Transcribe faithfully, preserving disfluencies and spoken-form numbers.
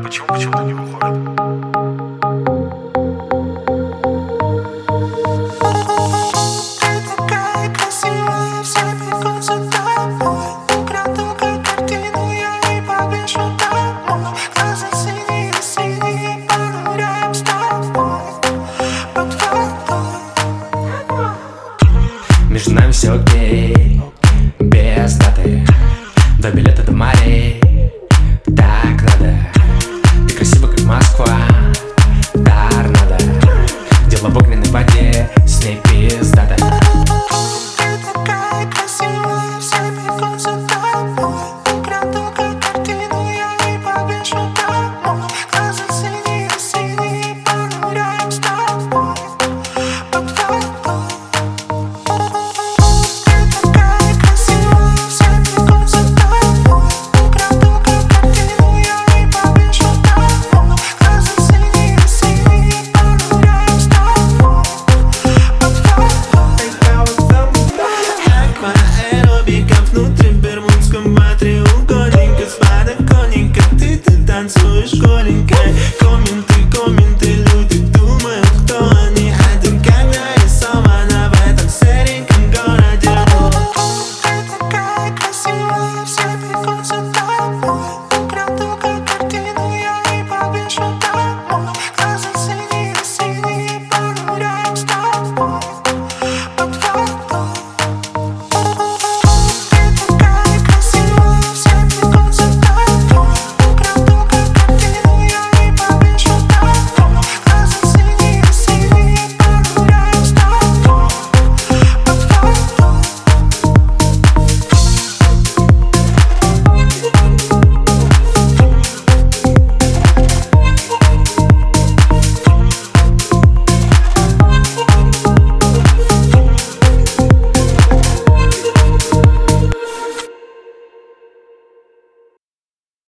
Почему почему-то не выходит? Между нами все окей, без даты, два билета до морей. Так надо, ты красива как Москва, торнадо. Дело в огненной воде, с ней пиздата. Внутри в бермудском треугольнике с подоконника ты, ты танцуешь.